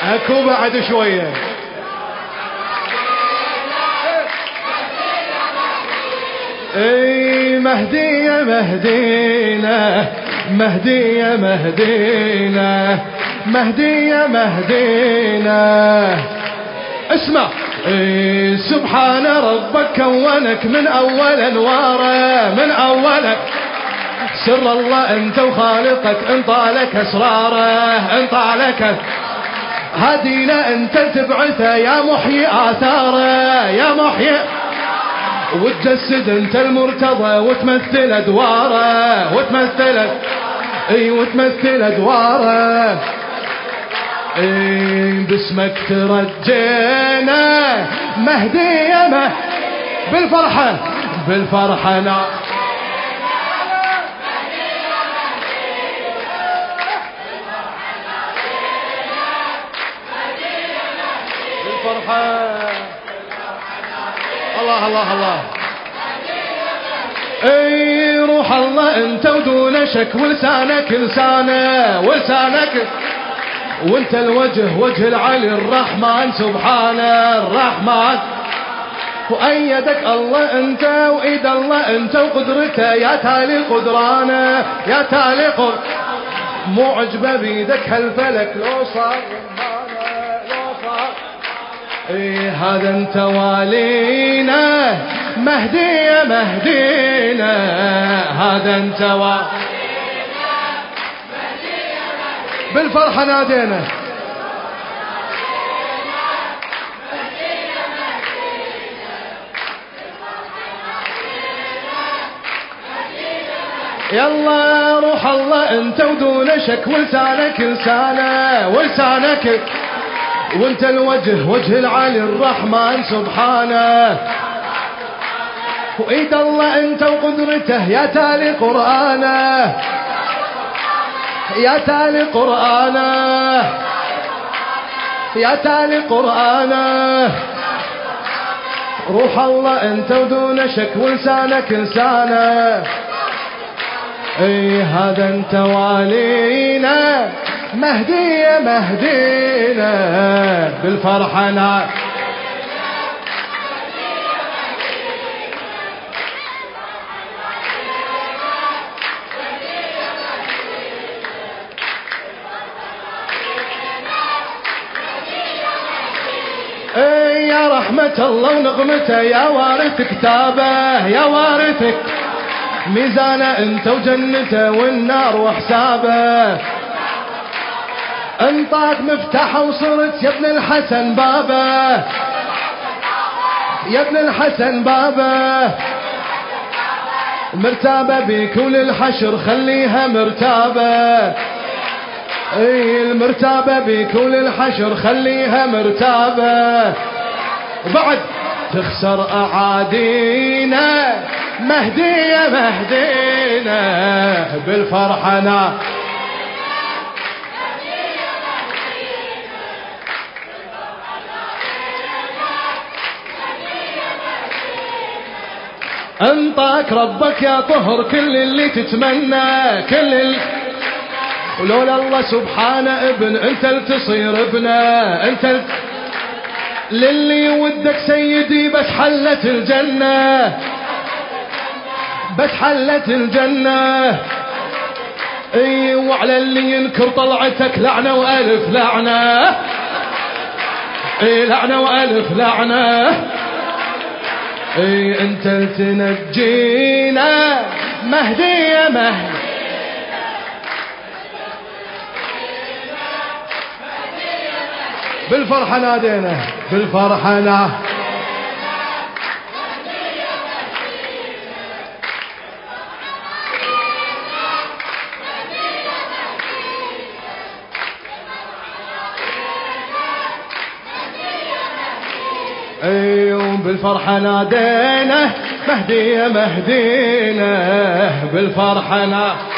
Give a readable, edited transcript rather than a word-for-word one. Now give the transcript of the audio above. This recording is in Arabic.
اكو بعد شوية. اي مهدي يا مهدينا، مهدي يا مهدينا، مهدي يا مهدينا. اسمع. اي سبحان ربك كونك من اول انواره، من اول سر الله انت وخالقك انطالك اسراره، انطالك هدينا انت تبعثه يا محيي اثاره، يا محيي وتجسد انت المرتضى وتمثل ادواره، وتمثل اي وتمثل ادواره. اي باسمك ترجينا مهدي يا مهدي بالفرحة، بالفرحة نعم. بالفرحة الله الله الله. اي روح الله انت ودون شك ولسانك لسانه، ولسانك وانت الوجه وجه العلي الرحمن سبحانه الرحمن. وأيدك الله انت وإيد الله انت وقدرته يا تالي قدرانه، يا تالي مو عجبه بيدك هالفلك لو صار لو صار. ايه هذا انت والينا مهدي يا مهدينا، هذا انت بالفرحة نادينا. يلا روح الله انت ودون شك ولسانك لسانه، ولسانك وانت الوجه وجه العلي الرحمن سبحانه. وايد الله انت وقدرته يا تالي قرآنه، يا تالي قرآنه، يا تالي قرآنه. روح الله انت ودون شك ولسانك لسانه. اي هذا انت والينا مهدي يا مهدينا بالفرحة نعم. اي يا رحمة الله ونغمته يا وارث كتابه، يا وارثك ميزانه انت وجنته والنار وحسابه. انطاك مفتاحه وصرت يا ابن الحسن بابه، يا ابن الحسن بابه. مرتابه بيك وللحشر خليها مرتابه. اي المرتابه بيك وللحشر خليها مرتابه. وبعد تخسر اعادينا مهدي يا مهدينا بالفرحة نعم. انطاك ربك يا طهر كل اللي تتمنى، كل ولولا الله سبحانه ابن انت لتصير ابنه، انت للي ودك سيدي بس حلت الجنة، بس حلت الجنة. اي وعلى اللي ينكر طلعتك لعنة والف لعنة، اي لعنة والف لعنة. اي انت تنجينا مهدي يا مهدي بالفرحة نادينا، بالفرحة نادينا. ايوم بالفرحة نادينا مهدي يا مهدينا بالفرحة نادينا.